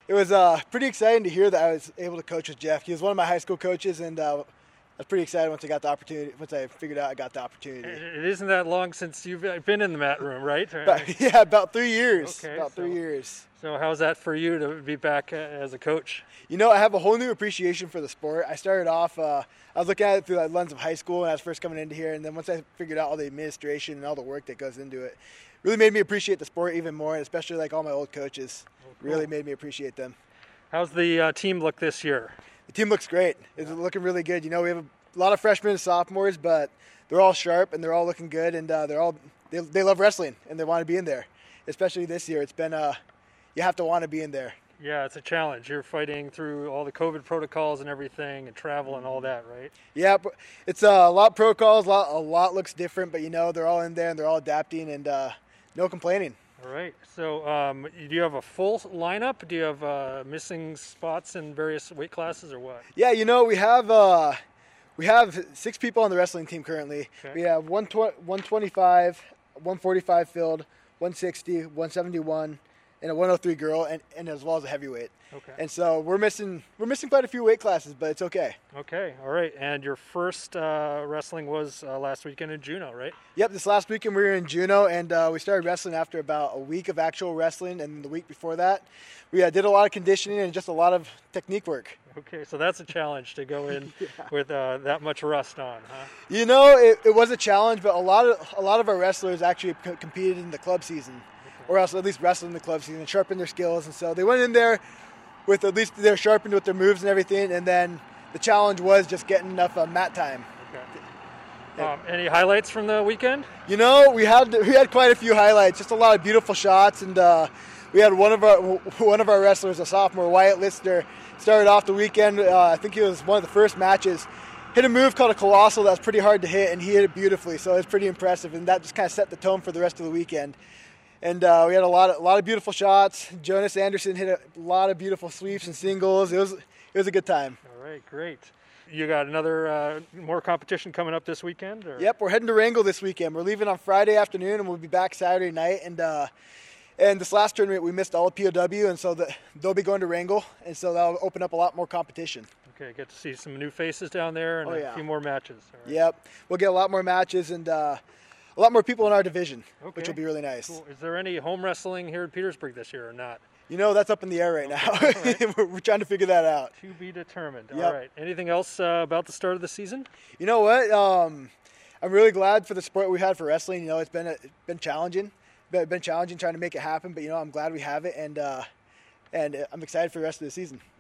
It was pretty exciting to hear that I was able to coach with Jeff. He was one of my high school coaches, and I was pretty excited once I figured out I got the opportunity. It isn't that long since you've been in the mat room, right? About 3 years. Okay, about 3 years. So how's that for you to be back as a coach? I have a whole new appreciation for the sport. I started off, I was looking at it through the lens of high school when I was first coming into here, and then once I figured out all the administration and all the work that goes into it, really made me appreciate the sport even more, and especially like all my old coaches. Cool. Really made me appreciate them. How's the team look this year? The team looks great. It's looking really good. We have a lot of freshmen and sophomores, but they're all sharp and they're all looking good, and they love wrestling and they want to be in there. Especially this year, it's been you have to want to be in there. Yeah, it's a challenge. You're fighting through all the COVID protocols and everything, and travel and all that, right? Yeah, it's a lot of protocols. A lot looks different, but they're all in there and they're all adapting, and no complaining. All right. So, do you have a full lineup? Do you have missing spots in various weight classes, or what? Yeah, we have 6 people on the wrestling team currently. Okay. We have 125, 145 filled, 160, 171, and a 103 girl, and as well as a heavyweight. Okay. And so we're missing quite a few weight classes, but it's okay. Okay. All right. And your first wrestling was last weekend in Juneau, right? Yep. This last weekend we were in Juneau, and we started wrestling after about a week of actual wrestling, and the week before that, we did a lot of conditioning and just a lot of technique work. Okay, so that's a challenge to go in with that much rust on, huh? It was a challenge, but a lot of our wrestlers actually competed in the club season, or else at least wrestled in the club season and sharpened their skills, and so they went in there with at least they're sharpened with their moves and everything, and then the challenge was just getting enough mat time. Okay. Any highlights from the weekend? We had quite a few highlights, just a lot of beautiful shots, and we had one of our wrestlers, a sophomore, Wyatt Lister, started off the weekend. I think he was one of the first matches. Hit a move called a colossal that's pretty hard to hit, and he hit it beautifully. So it's pretty impressive, and that just kind of set the tone for the rest of the weekend. And we had a lot of beautiful shots. Jonas Anderson hit a lot of beautiful sweeps and singles. It was a good time. All right, great. You got another more competition coming up this weekend? Or? Yep, we're heading to Wrangell this weekend. We're leaving on Friday afternoon, and we'll be back Saturday night. And this last tournament, we missed all of POW, and so they'll be going to Wrangell, and so that'll open up a lot more competition. Okay, get to see some new faces down there and a few more matches. All right. Yep, we'll get a lot more matches and a lot more people in our division, which will be really nice. Cool. Is there any home wrestling here in Petersburg this year or not? That's up in the air right now. Right. We're trying to figure that out. To be determined. Yep. All right. Anything else about the start of the season? You know what? I'm really glad for the support we've had for wrestling. It's been challenging. Been challenging trying to make it happen, but I'm glad we have it, and I'm excited for the rest of the season.